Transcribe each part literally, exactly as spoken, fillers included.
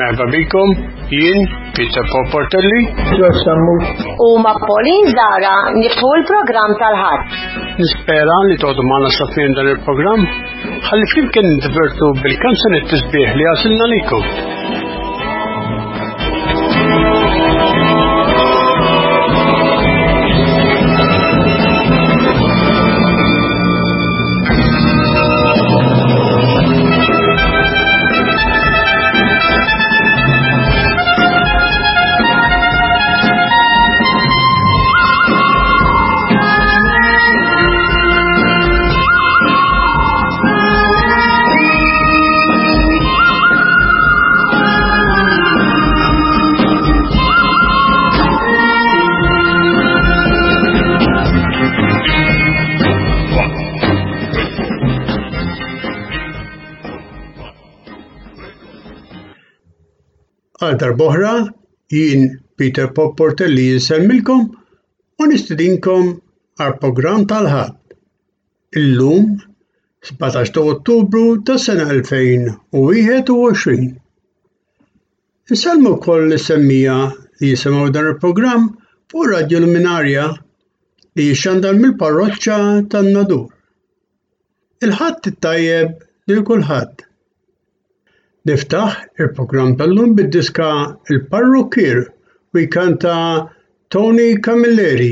مرحبا بكم jien Peter Popportelli u ma Pauline Zara niftħu l-programm tal-ħadd. Nispera li toqgħodu magħna sa tmiem dan il-programm ħalli flimkien niddivertu bil-kanzuni t-tisbieħ li għasilna likom. Għal darboħra, jien Peter Popportelli jinsemmilkom u nistidinkom għal programm tal-ħadd. Illum, sebgħax ta' Ottubru tas-sena elfejn u wieħed u għoxrin. Insellmu wkoll is-semmija li jisimgħu dan il-programm fuq Radju Luminarja li jixxandar mill-parroċċa tan-Nadur. Il-ħadd it-tajjeb lil kulħadd. Niftaħ il-programm tal-lum bid-diska Il-Parrukkier u jkanta Tony Camilleri.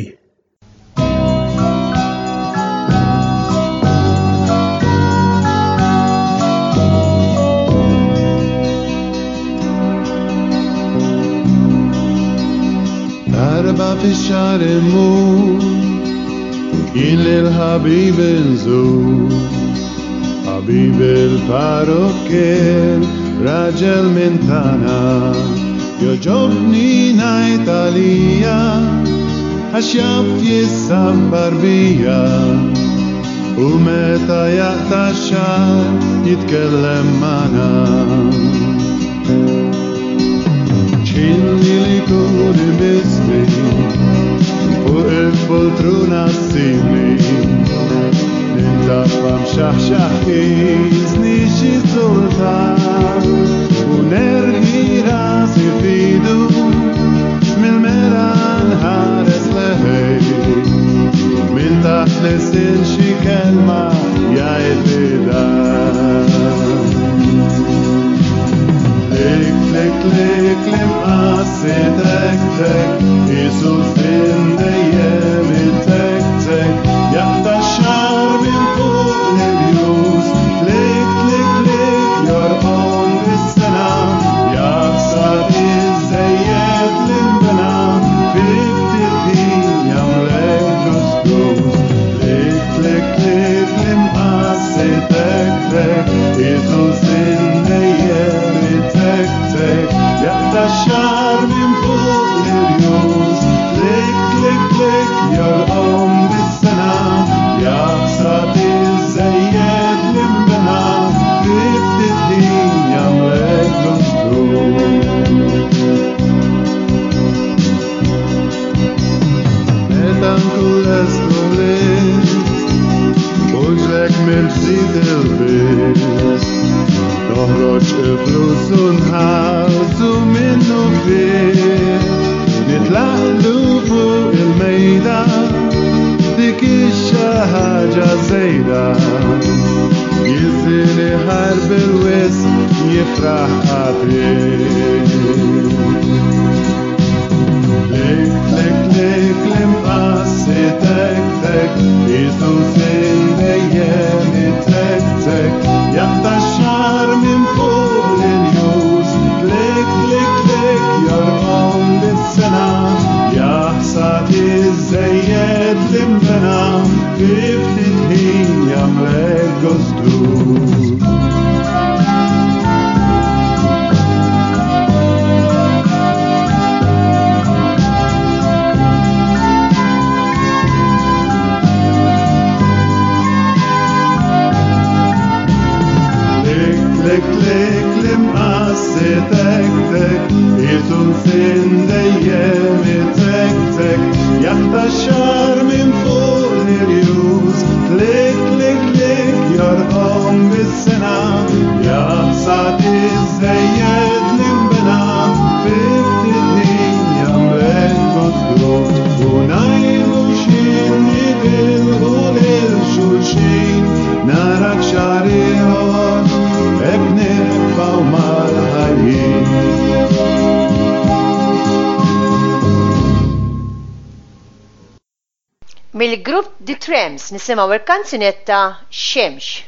Darba fix-xahar immur jien lil-ħabib inżur ħabib il-parrukkier raġel minn tana joġobni ngħid għalija għax jaf jissabbar bija u meta jaqta' x-xahar jitkellem magħna. ċilli li kun imisni fuq il-poltruna ssibni Nintafam xaħxaħi jizni xi sultan u nerħi rasi fidu mill-mera nħares leħej minn taħt l-sin xi kelma jgħid li dan. Lik lik lik l-imqassi tek tek jisu sin dejjem it-tek tek jaqta' x-xahar minn fuq l-irjus lik lik lik jorqom bis-sena jaqsad iż-żejjed l-inbena ftit ħin jagħmlek ġustus lik lik lik l-imqassi tek tek jisu sin dejjem it-tek tek jaqta' x-xahar minn fuq l-irjus lik lik lik jorqom bis-sena jaqsad iż-żejjed l-inbena ftit ħin jagħmlek ġustus. Meta nkun lestu list uġlek mill-ġdid il-bis noħroġ il-flus u nħallsu minnu fih nitlaqlu fuq il-mejda dik xi ħaġa żejda jisini ħarb il-wisq jifraħ qabih. Lik lik lik l-imqassi tek tek jisu sin dejjem it-tek tek jaqta' x-xahar minn fuq l-irjus lik lik lik jorqom bis-sena jaħsad iż-żejjed l-inbena ftit ħin jagħmlek ġustus. Lik lik l-imqassi tek tek jisu sin dejjem it-tek tek jaqta' x-xahar minn fuq l-irjus lik lik lik jorqom bis-sena jaqsad iż-żejjed l-inbena mill-grupp The Trams nisimgħu il-kanzunetta Xemx.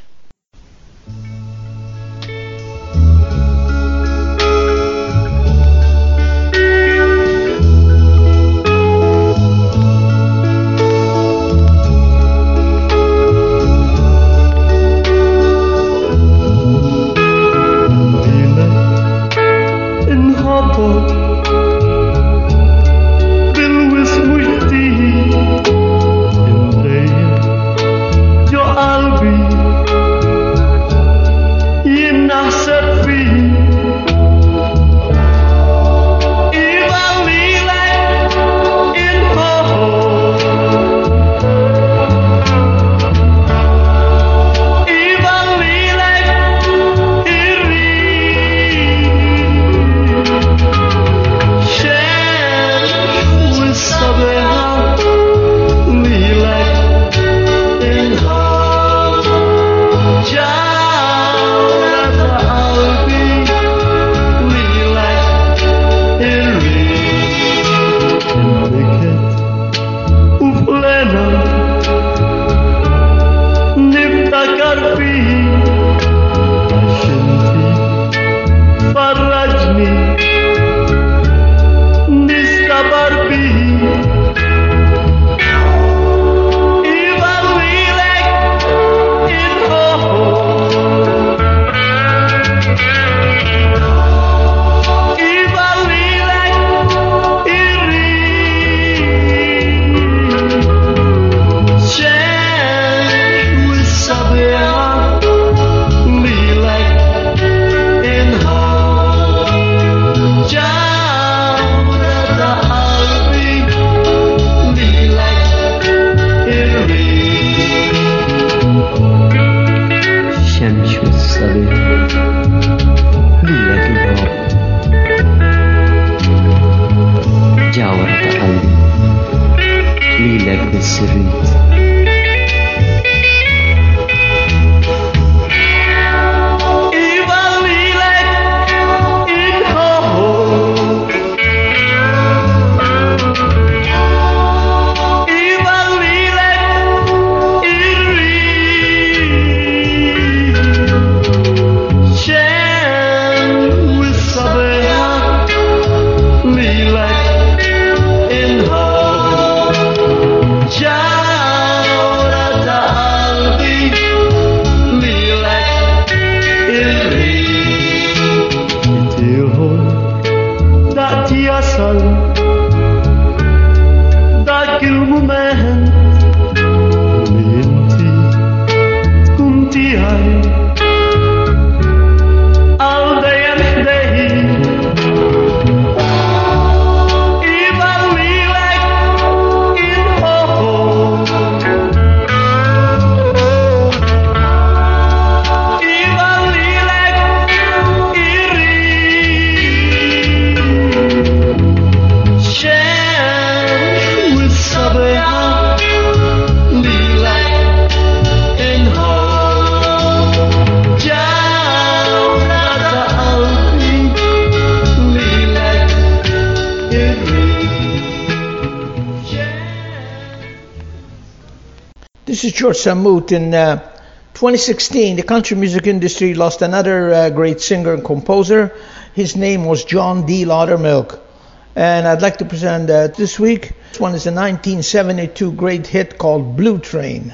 This is George Samut. In uh, twenty sixteen, the country music industry lost another uh, great singer and composer. His name was John D. Laudermilk. And I'd like to present uh, this week. This one is a nineteen seventy-two great hit called Blue Train.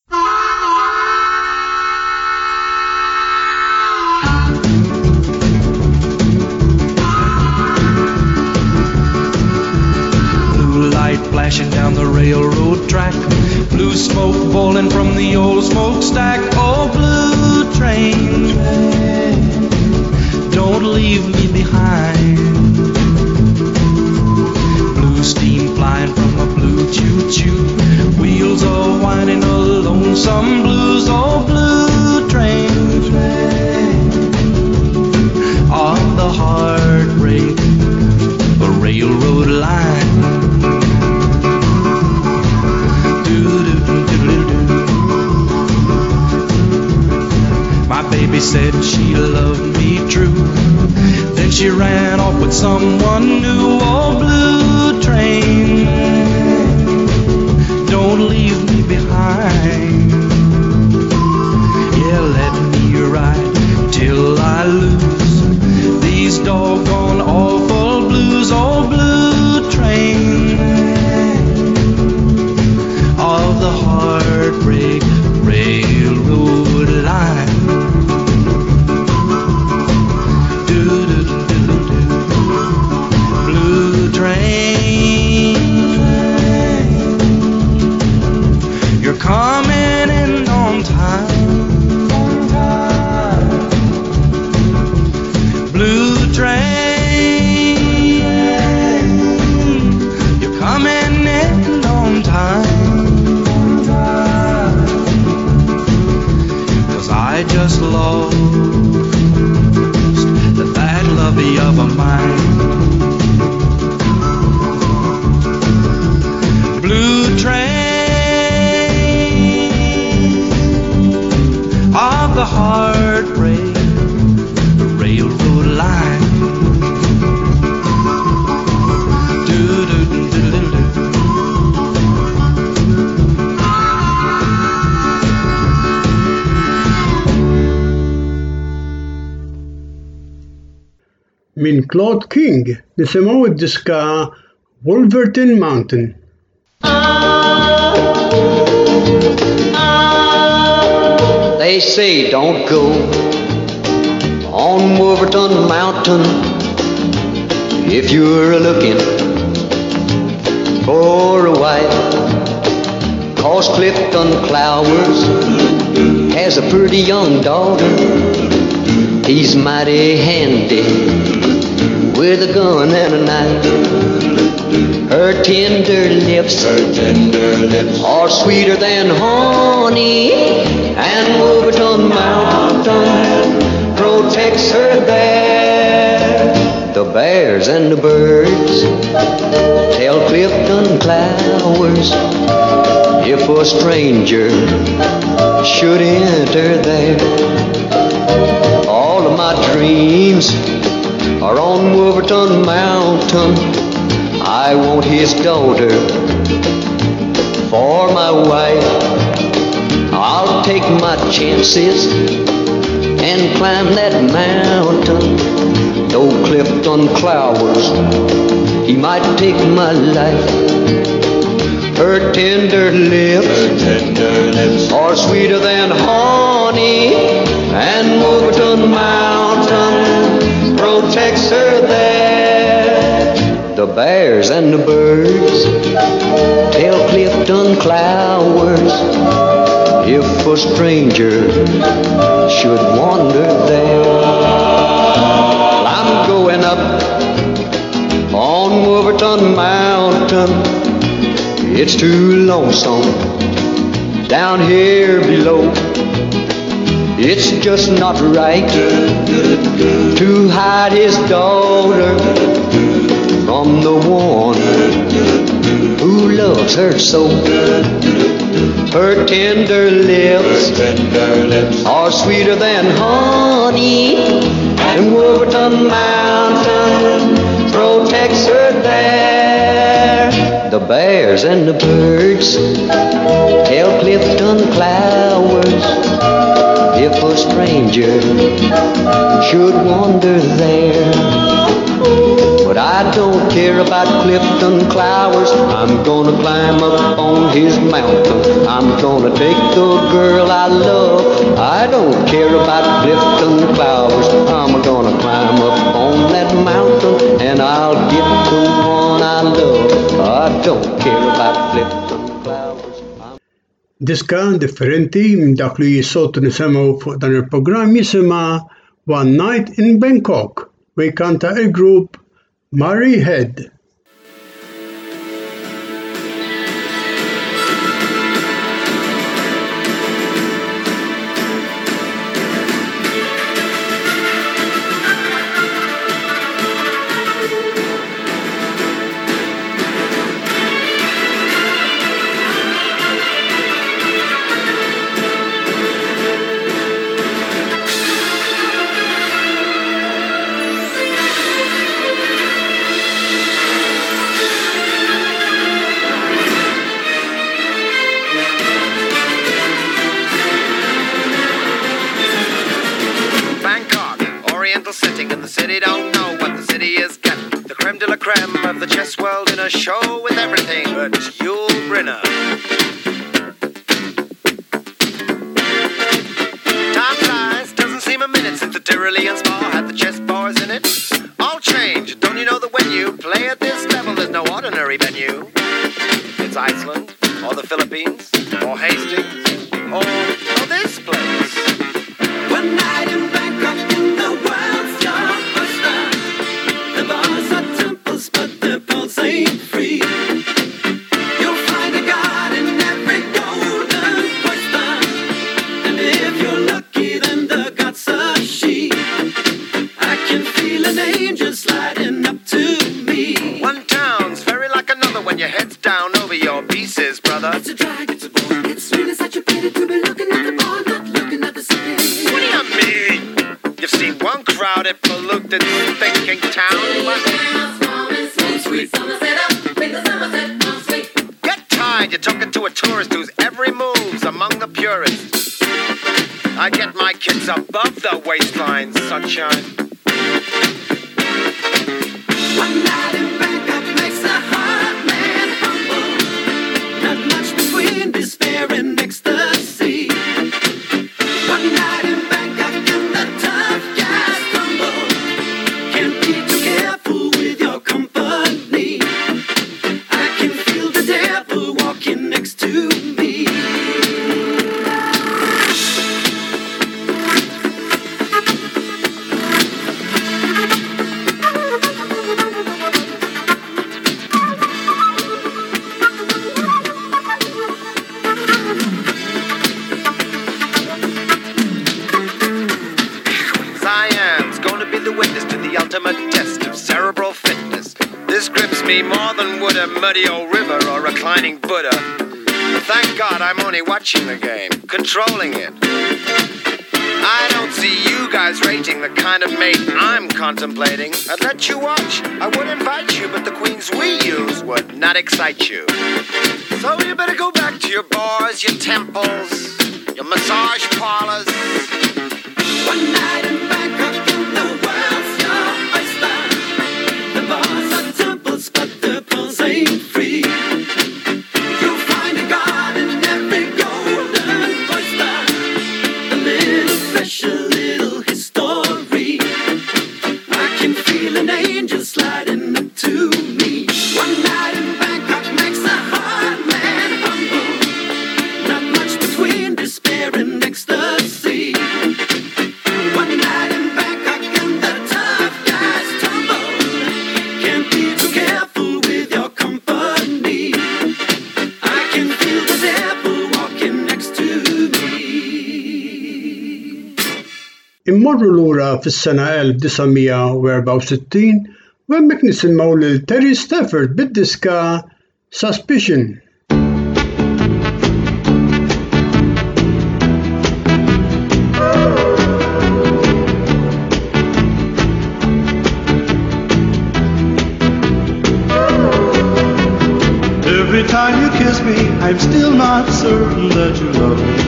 Blue light flashing down the railroad track, blue smoke boiling from the old smokestack. Oh, blue train, don't leave me behind. Blue steam flying from a blue choo-choo, wheels are whining a lonesome blues. Oh, blue train, on the heartbreak, a railroad line. My baby said she loved me true, then she ran off with someone new. Oh, blue train, don't don't leave me behind. Yeah, let me ride till I lose these doggone awful blues. Oh, blue train of the heartbreak railroad line. Do-do-do-do-do. Blue train, you're coming in on time. Blue train, you're coming in on time. 'Cause I just lost that lovey of a mine. Blue train of the heartbreak railroad line. Do-do-do-do-do. Min Claude King nisimaw id-diska Wolverton Mountain. They say don't go on Wolverton Mountain if you're looking for a wife. 'Cause Clifton Clowers has a pretty young daughter. He's mighty handy with a gun and a knife. Her tender lips, her tender lips are sweeter than honey, and Wolverton Mountain protects her there. The bears and the birds tell Clifton Clowers if a stranger should enter there. All of my dreams are on Wolverton Mountain. I want his daughter for my wife. I'll take my chances and climb that mountain. Though Clifton Clowers, he might take my life. Her tender lips, her tender lips are sweeter than honey, and Wolverton Mountain protects her there. The bears and the birds tell Clifton Clowers if a stranger should wander there. Well, I'm going up on Wolverton Mountain. It's too lonesome down here below. It's just not right to hide his daughter from the one who loves her so. Her tender lips are sweeter than honey, and Wolverton Mountain protects her there. The bears and the birds tell Clifton Clowers if a stranger should wander there. But I don't care about Clifton Clowers. I'm gonna climb up on his mountain. I'm gonna take the girl I love. I don't care about Clifton Clowers. I'm gonna climb up on that mountain and I'll get the one I love. I don't care about Clifton Clowers. Diska differenti minn dak li jissotu nisemgħu fuq dan il-programm jisimha One Night in Bangkok u jkanta il-grupp Murray Head. little sitting in the city don't know what the city is getting. The creme de la creme of the chess world in a show with everything but Yul Brynner. Time flies, doesn't seem a minute since the Tyrolean spa had the chess bars in it. All change, don't you know that when you play at this level there's no ordinary venue? It's Iceland, or the Philippines, or Hastings, or, or this place. One night in Bangkok in the world's your oyster. The bars are temples, but the pulse ain't free. You'll find a god in every golden oyster. And if you're lucky, then the god's a she. I can feel an angel sliding up to me. One town's very like another when your head's down over your pieces, brother. It's a drag, it's a bore. It's really such a pity to be looking at the bar, not looking at the city. What do you mean? You've seen one crowded, polluted, thinking town. Get tired, you're talking to a tourist whose every move's among the purists. I get my kids above the waistline, sunshine. One night in Bangkok makes a hard man humble. Not much between despair and ecstasy. One night in Bangkok and the tough guys tumble. Can't be too careful with your company. I can feel the devil walking next to me. Siam's going to be the witness to the ultimate test of cerebral fitness. This grips me more than would a muddy old river or reclining Buddha. But thank God I'm only watching the game, controlling it. I don't see you guys rating the kind of mate I'm contemplating. I'd let you watch, I would invite you, but the queens we use would not excite you. So you better go back to your bars, your temples, your massage parlors. One night in Bangkok in the world's your oyster. The bars are temples, but the pulse ain't free. You'll find a god in every golden oyster. A little special, little history. I can feel an angel sliding up to me. One night in Bangkok makes a hard man humble. Not much between despair and ecstasy. One night in Bangkok and the tough guys tumble. Can't be too careful with your company. I can feel the devil walking next to me. Immorru lura fis-sena elf tisa' erba' u sittin u hemmhekk nisimgħu lil Terry Stafford bid-diska Suspicion. Every time you kiss me, I'm still not certain that you love me.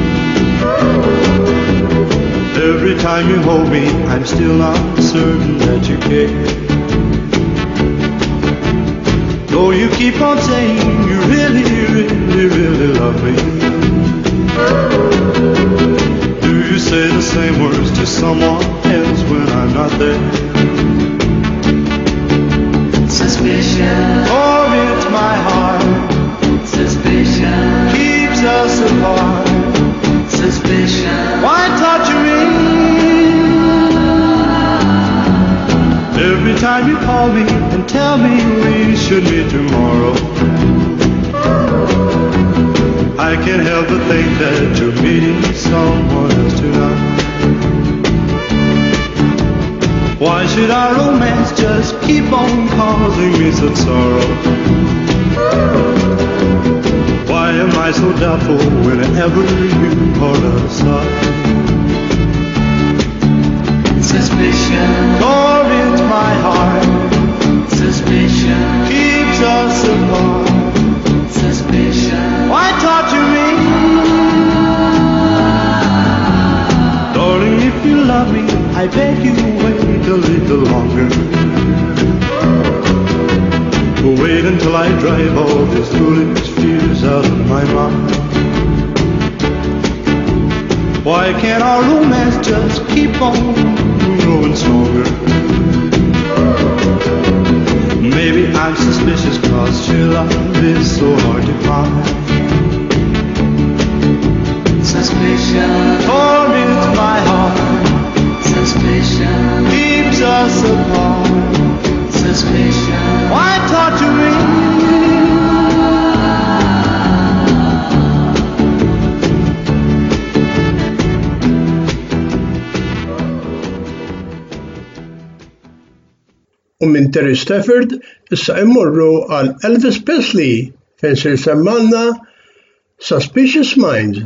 Every time you hold me, I'm still not certain that you care. Though you keep on saying you really, really, really love me. Do you say the same words to someone else when I'm not there? Suspicion. For it's my heart. Suspicion. Keeps us apart. Suspicion. Why torture me? Every time you call me and tell me we should meet tomorrow, I can't help but think that you're meeting someone else tonight. Why should our romance just keep on causing me such sorrow? Why am I so doubtful whenever you are aside? Suspicion. For it's my heart. Suspicion. Keeps us apart. Suspicion. Why torture me? Darling, if if you love me, I beg you wait a little longer. Wait until I drive all these foolish fears out of my mind. Why can't our romance just keep on growing stronger? Maybe I'm suspicious cause your love is so hard to find. Suspicion torments my heart. Suspicion keeps us apart. Suspicion, why torture me? U minn Terry Stafford issa immorru għal Elvis Presley fejn se jsemmalna Suspicious Minds.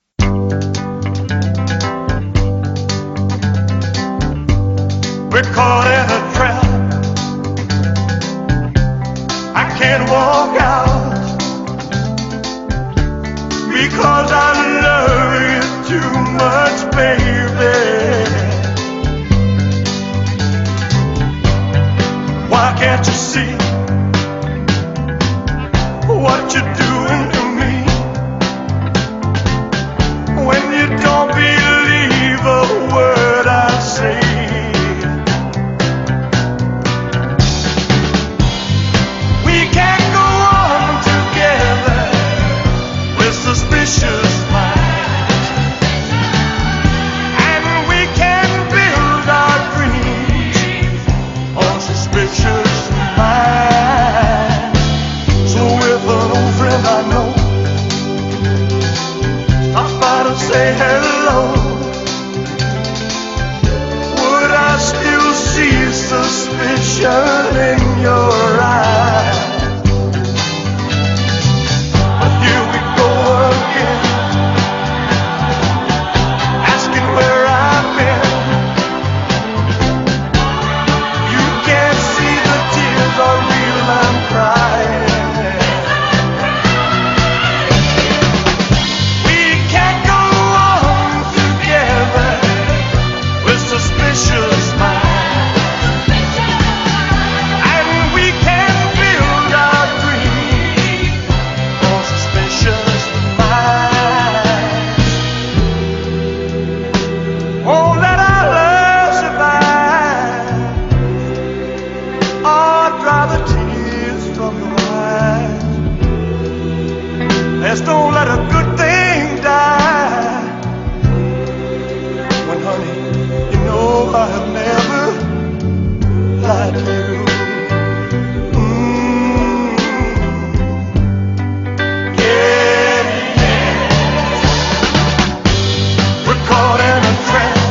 We're caught in a trap. I can't walk out because I love you too much, baby. Why can't you see what you're doing to me? When you don't believe a word I say. We can't go on together with suspicious minds, and we can build our dreams on suspicious minds. So if an old friend I know stop by to say hello, would I still see suspicion in your eyes? But here we go again, asking where I've been. You can't see the tears are real, I'm crying. We can't go on together with suspicious minds, and we can build our dreams on suspicious minds. Won't let our love survive, or dry the tears from your eyes. Let's don't let a good thing die. When honey, you know I have never lied to you. Mm. Yeah, yeah. We're caught in a trap.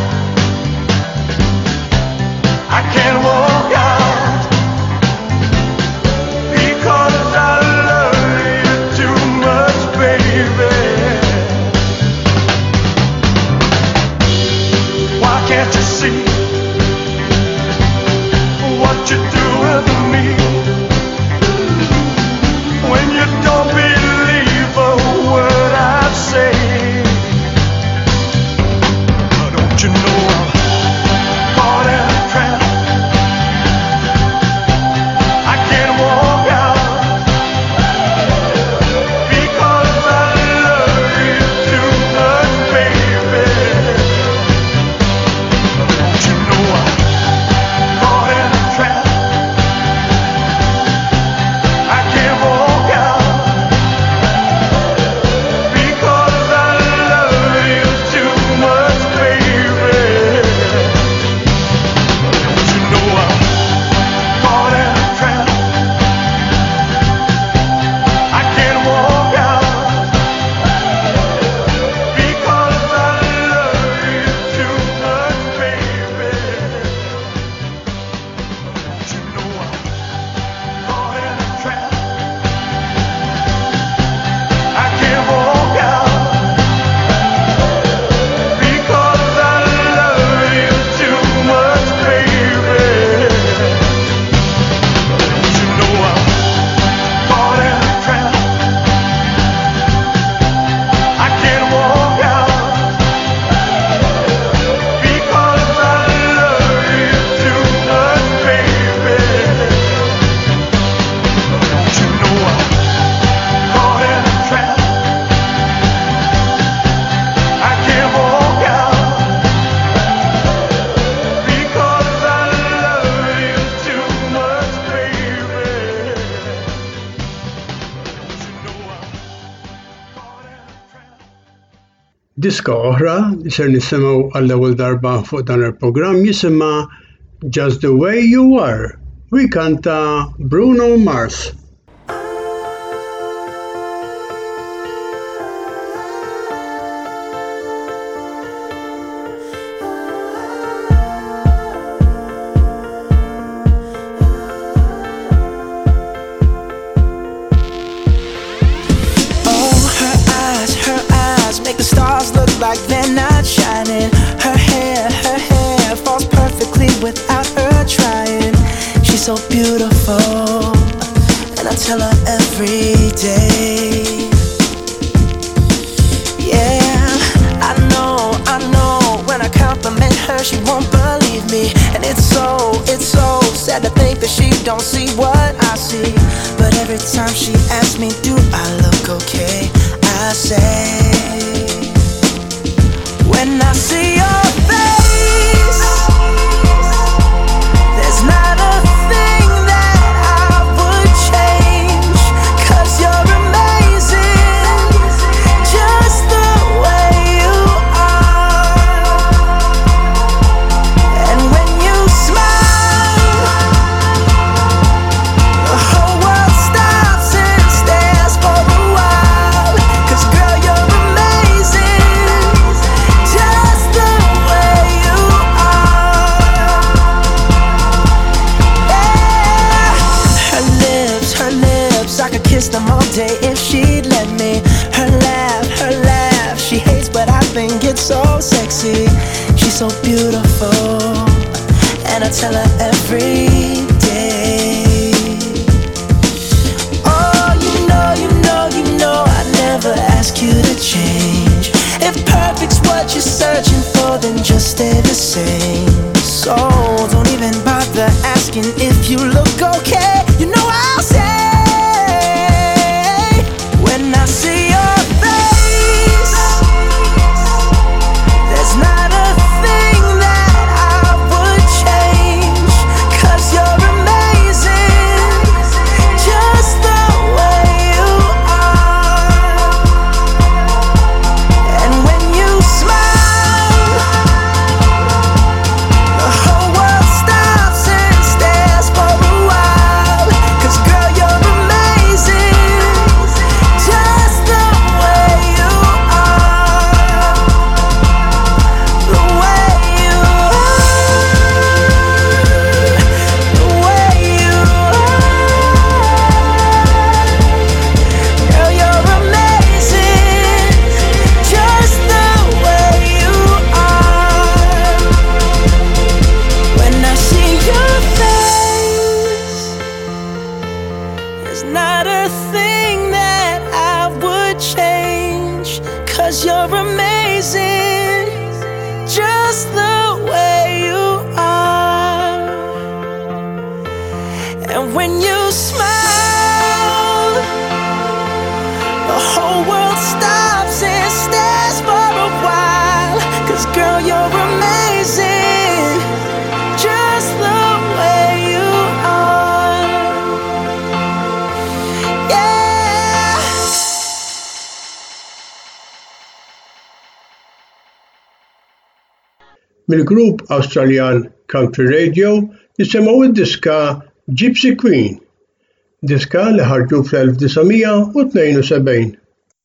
I can't walk out because I love you too much, baby. Why can't you see what you're doing to me? When you don't believe a word I say. But don't you know I'm caught in a trap? I can't walk out because I love you too much, baby. But don't you know I'm caught in a trap? Diska oħra li ser nisimgħu għall-ewwel darba fuq dan il-programm jisimha Just the Way You Are u jkanta Bruno Mars. Like they're not shining. Her hair, her hair falls perfectly without her trying. She's so beautiful, and I tell her every day. Yeah, I know, I know. When I compliment her, she won't believe me, and it's so, it's so sad to think that she don't see what I see. But every time she asks me, do I look okay? I say, when I see your face, there's not a thing that I would change, 'cause you're amazing, just the way you are. And when you smile, the whole world stops and stares for a while, 'cause girl, you're amazing, just the way you are. Yeah. Her lips, her lips, I could kiss them all day if she'd let me. Her laugh, her laugh, she hates but I think it's so sexy. She's so beautiful, and I tell her every day. Oh, you know, you know, you know I never ask you to change. If perfect's what you're searching for, then just stay the same. So don't even bother asking if you look okay. You know I'll say, when I see your face, there's not a thing that I would change, 'cause you're amazing, just the way you are. And when you smile, the whole world stops and stares for a while, 'cause girl, you're amazing, just the way you are. The way you are, the way you are. Girl, you're amazing, just the way you are. When I see your face, there's not a thing that I would change, 'cause you're amazing, just the way you are. And when you smile, the whole world stops and stares for a while, 'cause girl, you're amazing, just the way you are. Yeah. Mill-grupp Awstraljan Country Radio jisimgħu id-diska Gypsy Queen, diska li ħarġu fl-elf-tisa'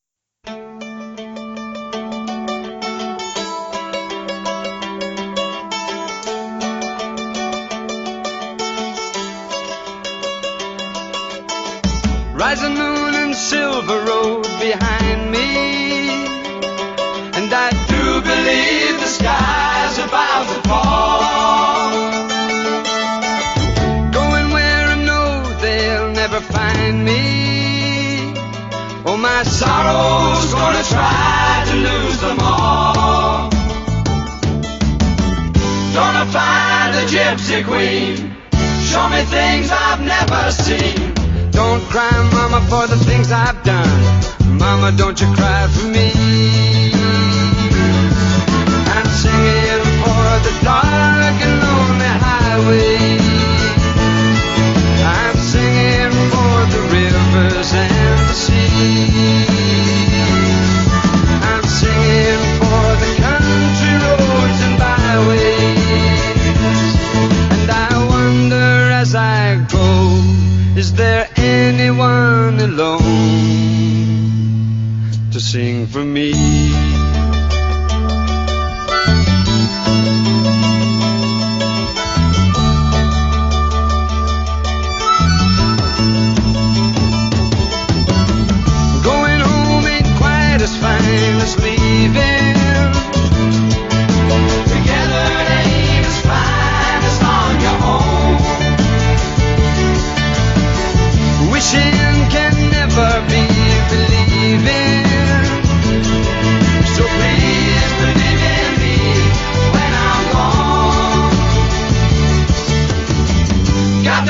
Rising moon and silver road behind me, and I do believe the sky's about to fall. Going where I know they'll never find me. Oh, my sorrow's gonna try to lose them all. Gonna find the gypsy queen, show me things I've never seen. Don't cry, mama, for the things I've done. Mama, don't you cry for me. I'm singing for the dark and lonely highway. I'm singing for the rivers and the sea. I'm singing for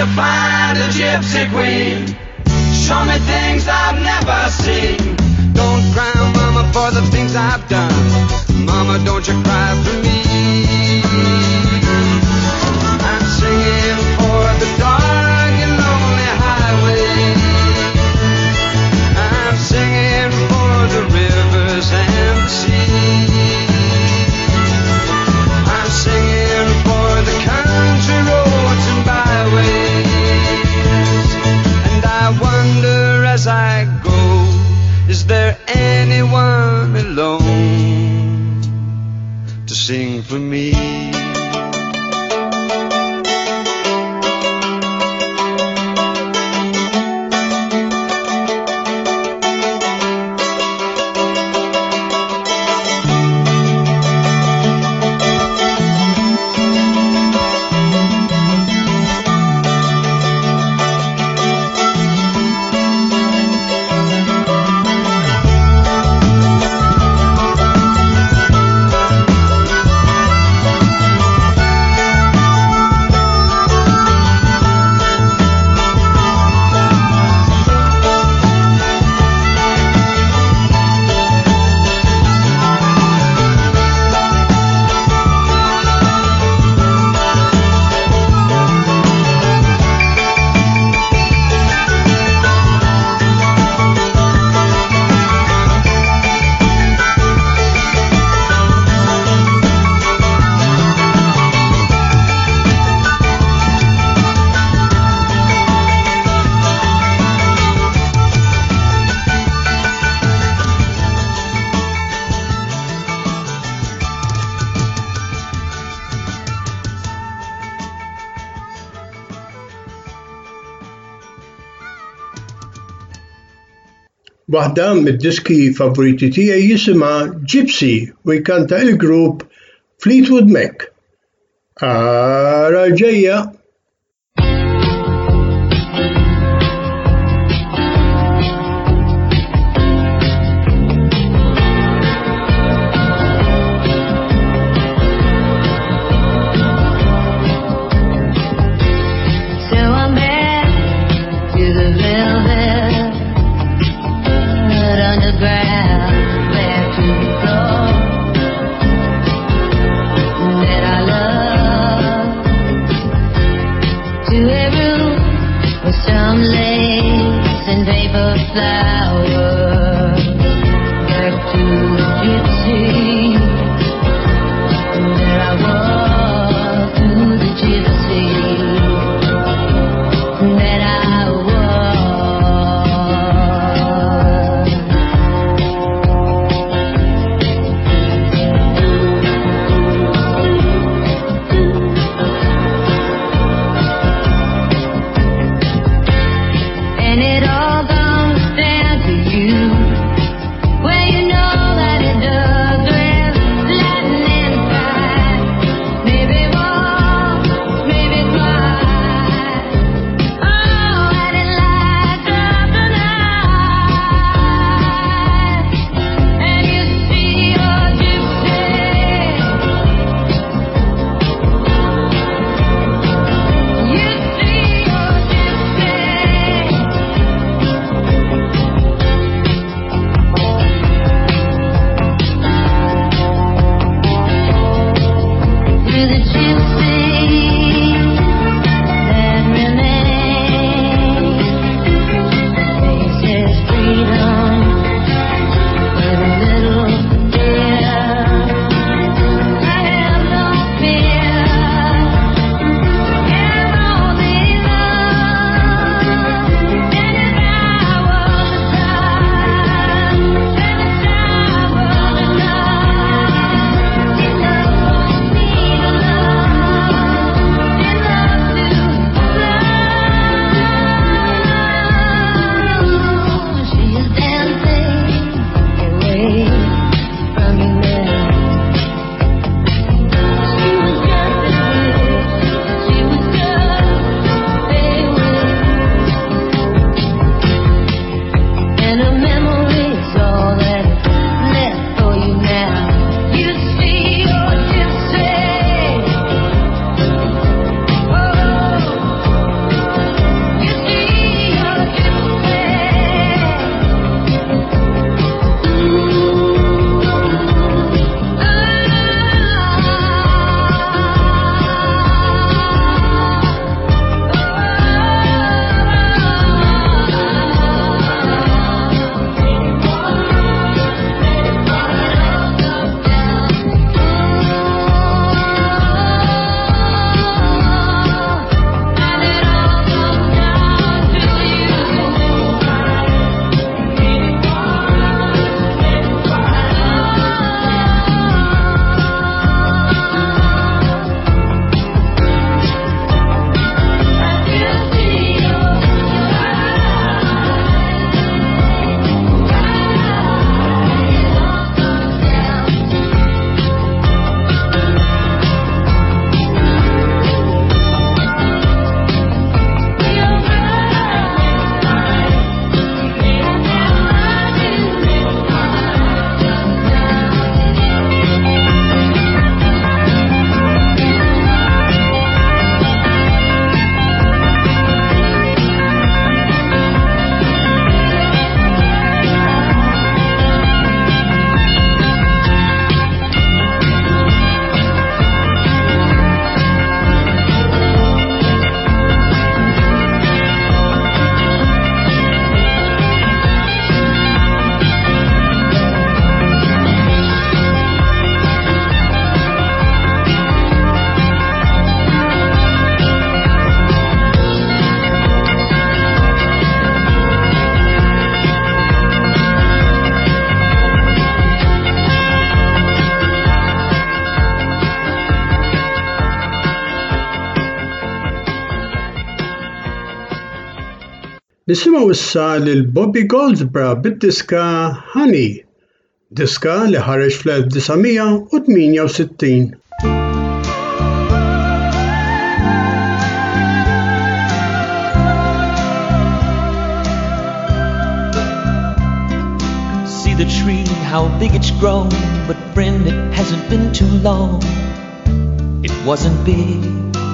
to find a gypsy queen. Show me things I've never seen. Don't cry, mama, for the things I've done. Mama, don't you cry for me. I'm singing for the dark and lonely highway. I'm singing for the rivers and the sea. I'm singing for the country roads and byways. And I wonder as I go, is there anyone alone to sing for me? Waħda mid-diski favoriti tiegħi jisimha Gypsy u jkanta il-grupp Fleetwood Mac. Ara ġejja. That I love Nisimgħu issa lil Bobby Goldsboro bid-diska Honey, diska li ħareġ fl-1968. See the tree, how big it's grown, but friend, it hasn't been too long. It wasn't big.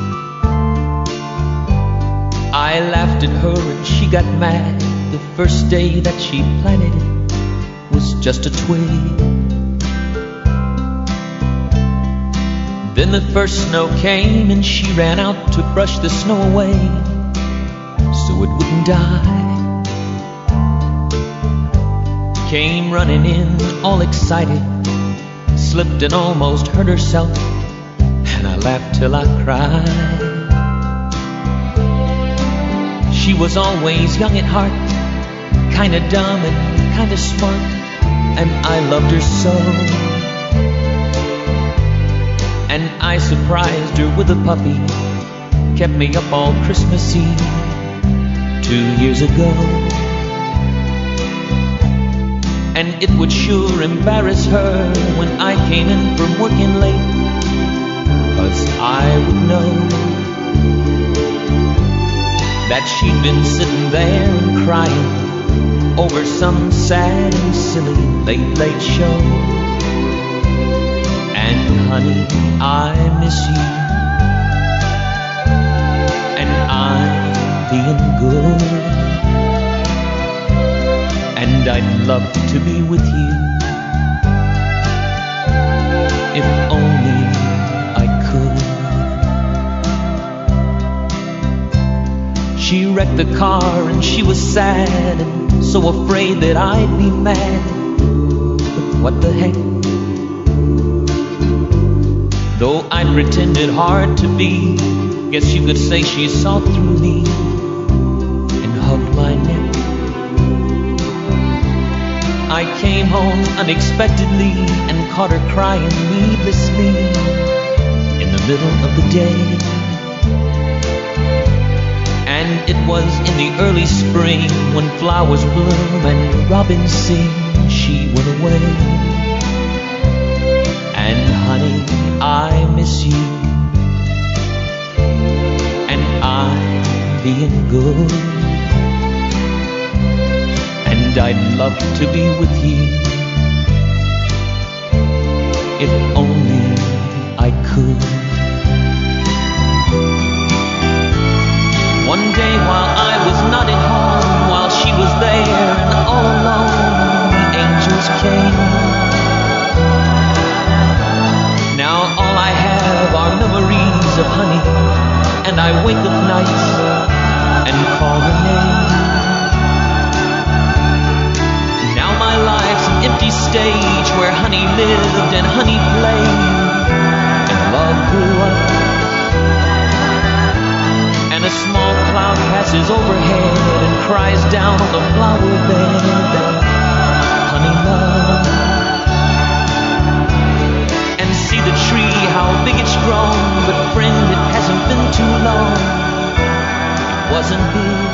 I laughed at her and she got mad. The first day that she planted it was just a twig. Then the first snow came and she ran out to brush the snow away so it wouldn't die. Came running in all excited, slipped and almost hurt herself, and I laughed till I cried. She was always young at heart, kinda dumb and kinda smart, and I loved her so. And I surprised her with a puppy, kept me up all Christmas Eve two years ago. And it would sure embarrass her when I came in from working late, 'cause I would know that she'd been sitting there and crying over some sad and silly late, late show. And honey, I miss you, and I'm being good, and I'd love to be with you, if only I could. She wrecked the car and she was sad and so afraid that I'd be mad, but what the heck? Though I pretended hard to be, guess you could say she saw through me and hugged my neck. I came home unexpectedly and caught her crying needlessly in the middle of the day. And it was in the early spring when flowers bloom and robins sing, she went away. And honey, I miss you, and I'm being good, and I'd love to be with you, if only I could. One day while I was not at home, while she was there and all alone, the angels came. Now all I have are memories of honey, and I wake up nights and call her name. Now my life's an empty stage where honey lived and honey played, and love grew up. And a small cloud passes overhead and cries down on the flower bed that honey loved. And see the tree, how big it's grown, but friend, it hasn't been too long. It wasn't big.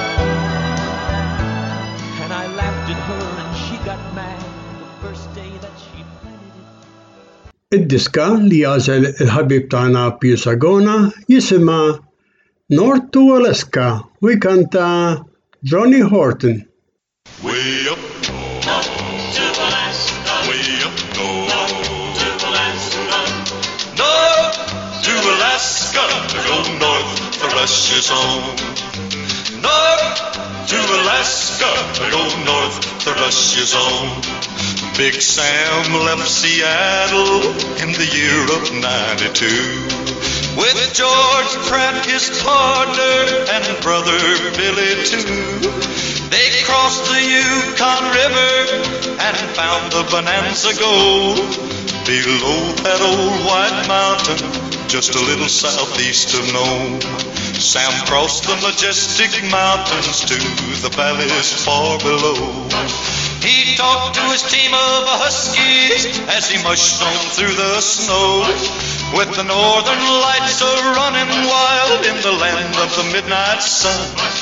And I laughed at her and she got mad the first day that she planted it. Id-diska li jażel il-ħabib tagħna Pius Agona jisimha North to Alaska, u jkanta Johnny Horton. Way up north to Alaska, way up north to Alaska, north to Alaska, to go north for Russia's home. North to Alaska, to go north for Russia's home. Big Sam left Seattle in the year of ninety-two. With George Pratt, his partner, and brother Billy too. They crossed the Yukon River and found the Bonanza Gold below that old white mountain, just a little southeast of Nome. Sam crossed the majestic mountains to the valleys far below. He talked to his team of huskies as he mushed on through the snow, with the northern lights a running wild in the land of the midnight sun.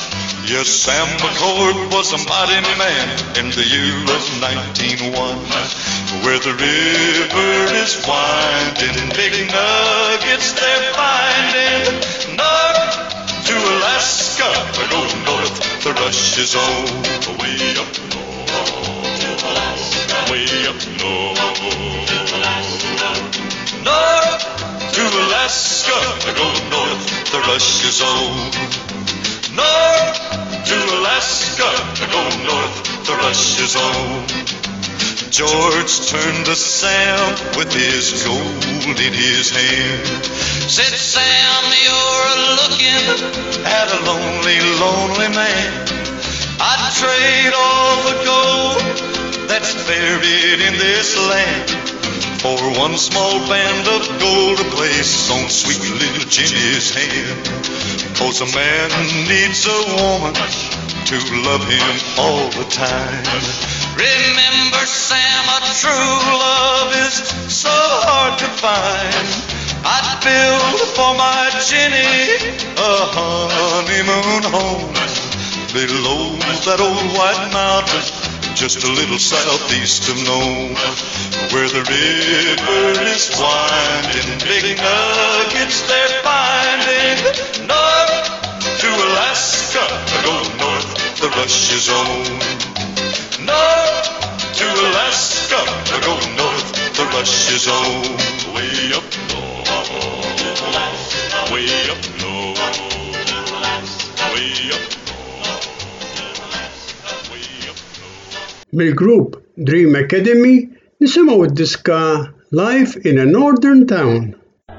Yes, Sam McCord was a mighty man in the year of nineteen oh one. Where the river is winding, big nuggets they're finding. North to Alaska, or go north, the rush is on. Way up north to Alaska, way up north to Alaska. North to Alaska, or go north, the rush is on. North to Alaska, or go north, the rush is on. George turned to Sam with his gold in his hand. Said, Sam, you're looking at a lonely, lonely man. I'd trade all the gold that's buried in this land for one small band of gold to place on sweet little Jenny's hand. 'Cause a man needs a woman to love him all the time. Remember, Sam, a true love is so hard to find. I'd build for my Jenny a honeymoon home below that old white mountain, just a little southeast of Nome, where the river is winding, big nuggets they're finding. North to Alaska, go north, the rush is on. North to Alaska, go north, the rush is on. Way up north to Alaska, way up north to Alaska, way up north to Alaska, way up north. Mill-group Dream Academy nisimgħu d-diska Life in a Northern Town.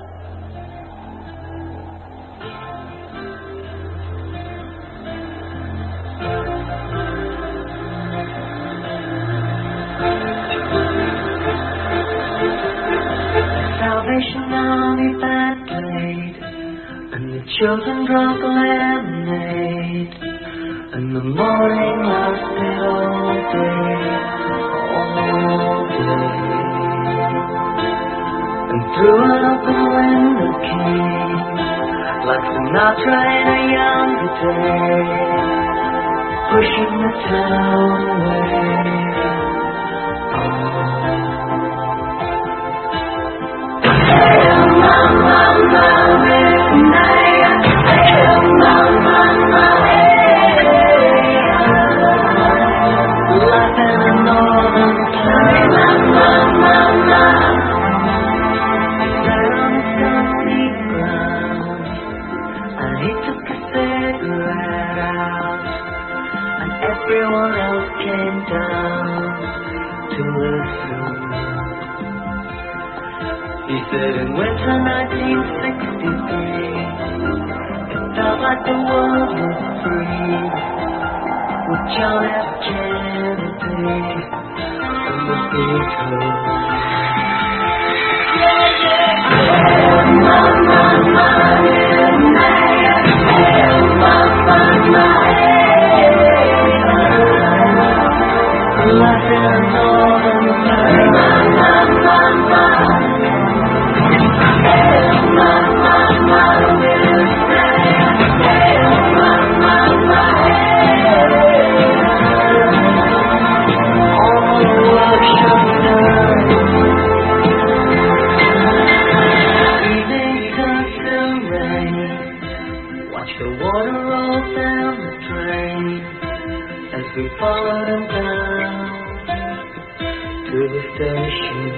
Children drank lemonade, and the morning lasted all day, all day. And through an open window came, like Sinatra in a younger day, pushing the town away. Oh, mama, mama, everyone else came down to listen. He said in winter nineteen sixty-three, it felt like the world was free, with John F. Kennedy and the Beatles. Followed him down to the station.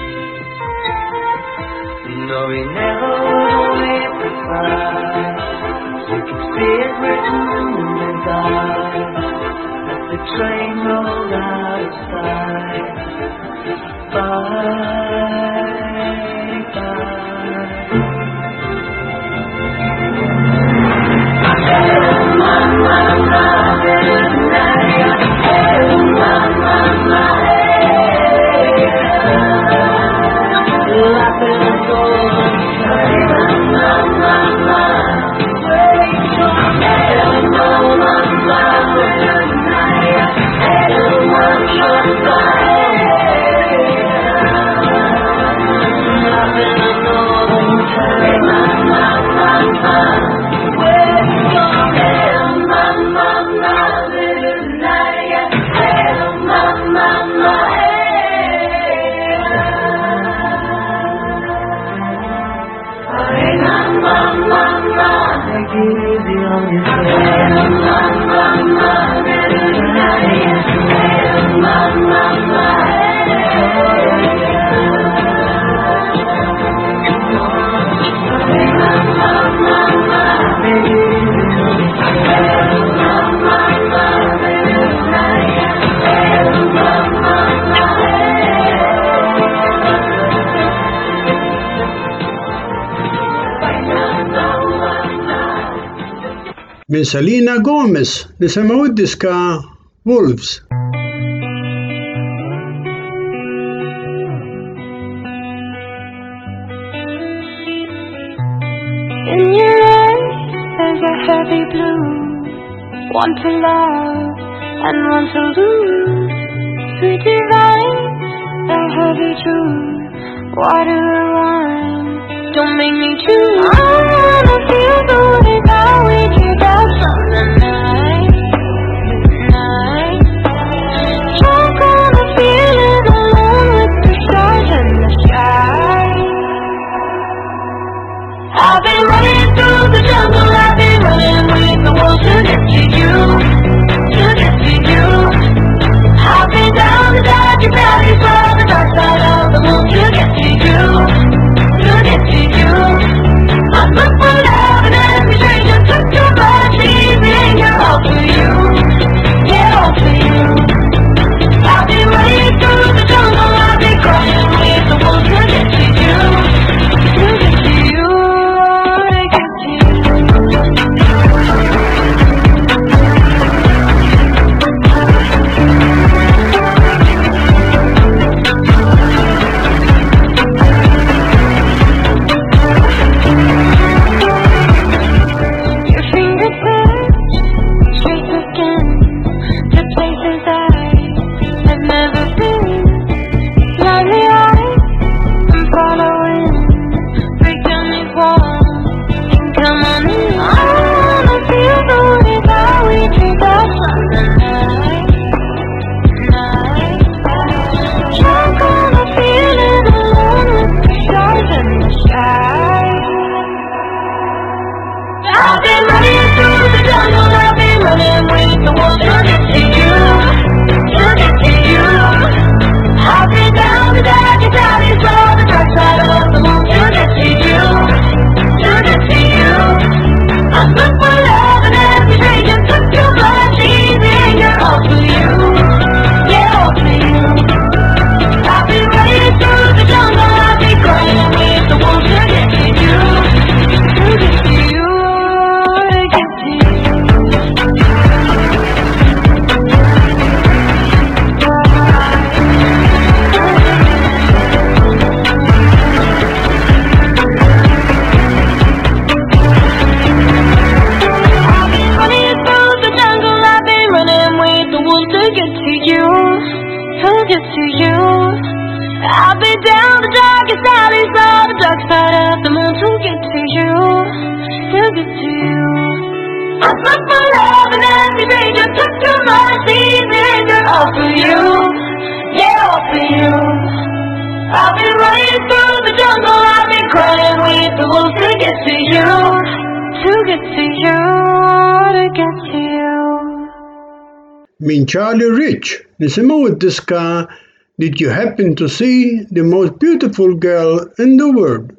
No, he never would leave the side. You could see it written in his eyes as the train rolled out of sight. Bye, bye. Min Selena Gomez nisimgħu d-diska Wolves. In your eyes, there's a heavy blue. One to love and one to lose. Sweet divine, a heavy truth. Water or wine, don't make me choose. I wanna feel the way that we did that summer night. Night. Drunk on a feeling alone with the stars in the sky. I've been running through the jungle, I've been running with the wolves to get to you, to get to you. I've been down the dark valley for the dark side of the moon to get to you, to get to you. I look for love and every stranger took too much, leaving it all for you, yeah, all for you. I've been running through the jungle, I've been crying with the wolves to get to you, to get to you. Min Charlie Rich nisimgħu d-diska Did You Happen to See the Most Beautiful Girl in the World?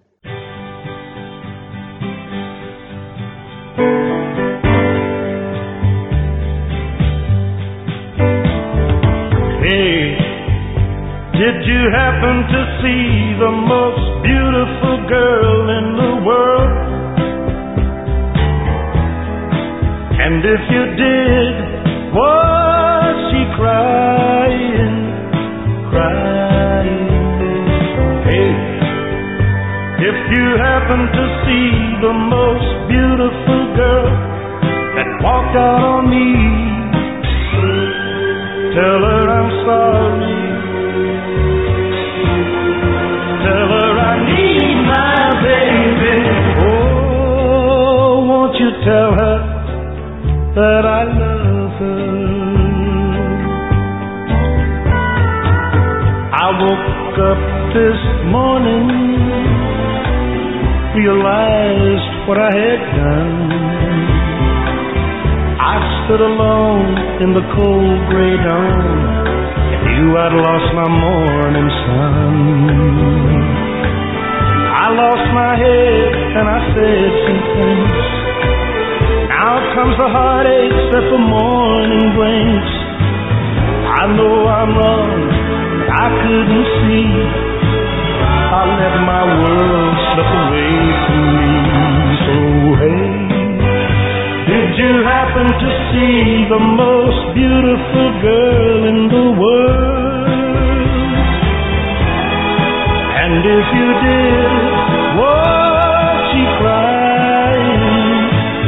Hey, did you happen to see the most beautiful girl in the world? And if you did, was she crying, crying? Hey, if you happen to see the most beautiful girl that walked out on me, tell her I'm sorry. Tell her I need my baby. Oh, won't you tell her that I love her? I woke up this morning, realized what I had done. I stood alone in the cold gray dawn and knew I'd lost my morning sun. I lost my head and I said some things. Now comes the heartaches that the morning brings. I know I'm wrong, but I couldn't see. I let my world slip away from me. So hey, did you see the most beautiful girl in the world? And if you did, was she crying,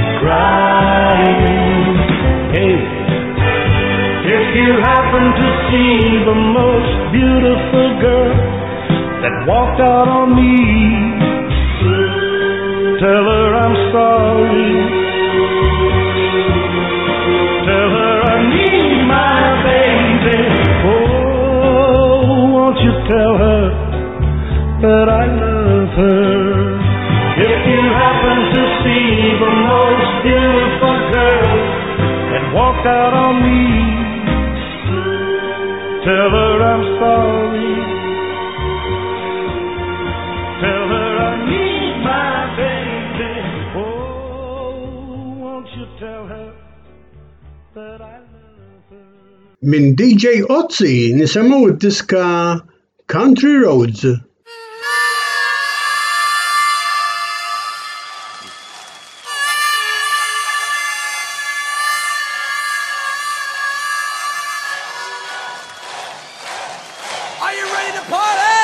crying? Hey, if you happen to see the most beautiful girl that walked out on me, tell her I'm sorry. Tell her I need my baby. Oh, won't you tell her that I love her? If you happen to see the most beautiful girl that walked out on me, tell her I'm sorry. Tell her I need my baby. Oh, won't you tell her that I love her? Min D J Ozzy nisimgħu d-diska Country Roads. Are you ready to party?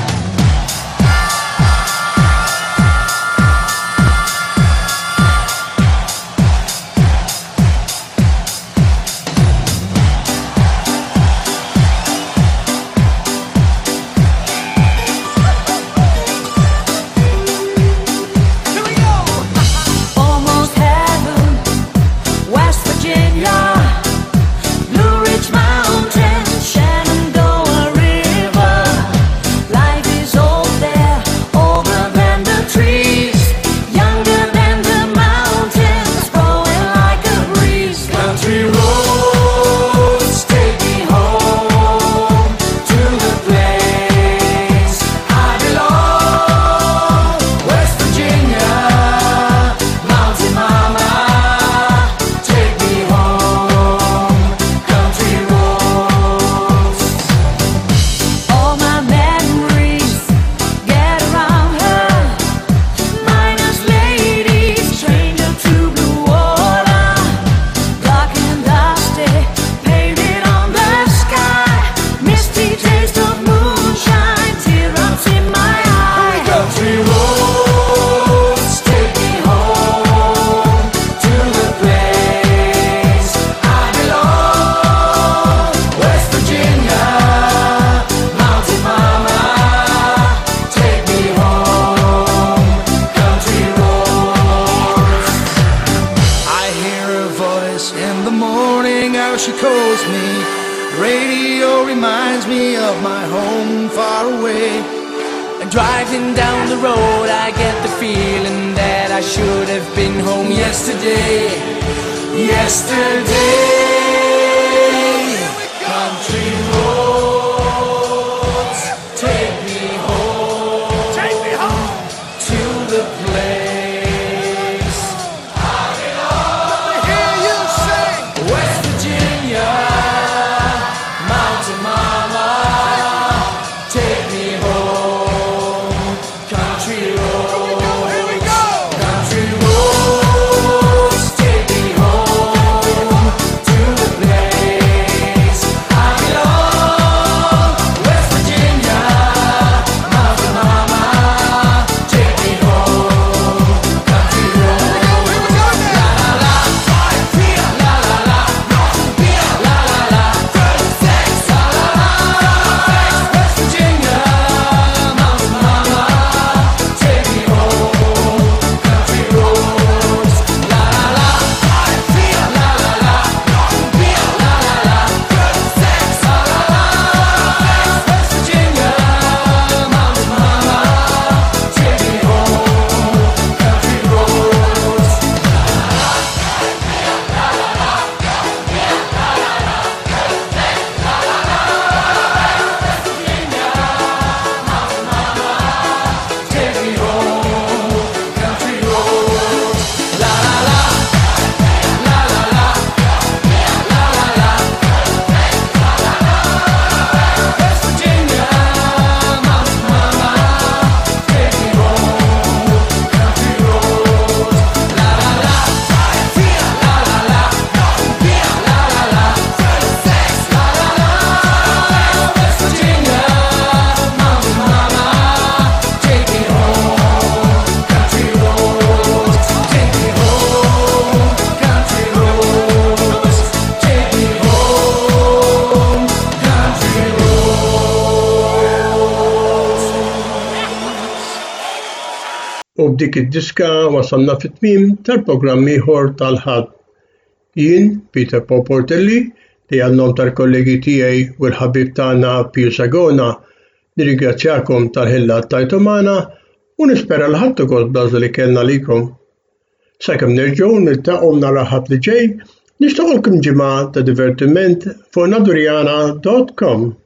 Almost heaven, West Virginia, Blue Ridge Mountain, Shenandoah River. Life is old there, older than the trees, younger than the mountains, blowing like a breeze. Country roads take me home to the place I belong. West Virginia, Mountain Mama, take me home. Country roads. All my memories get around her. Miners, ladies, stranger to blue water. Dark and dusty, painted on the sky. Misty taste of moonshine, teardrops in my eye. Country roads take me home to the place I belong. West Virginia, Mountain Mama, take me home. Country roads. I hear her voice in the morning, how she calls me. Radio reminds me of my home far away. And driving down the road, I get the feeling that I should have been home yesterday. Yesterday. Country roads, take me home. Take me home to the place I belong. Let me hear you sing. West Virginia, Mountain Mama, take me home. Country roads. Here we go. Country roads, take me home to b'dik id-diska wasalna fit-tmiem tal-programm ieħor tal-ħadd. Jien, Peter Poportelli, li għannom tal-kollegi tiegħi u l-ħabib tagħna Pio Sagona, nirringrazzjakom tal-ħilla tajtu magħna u nispera l ħadtu gost blażu li kellna likom. Sakemm nerġgħu niltaqgħu nhar l-Aħad li ġej, nixtiequlkom ġimgħa ta' divertiment fuq nadurjana dot com.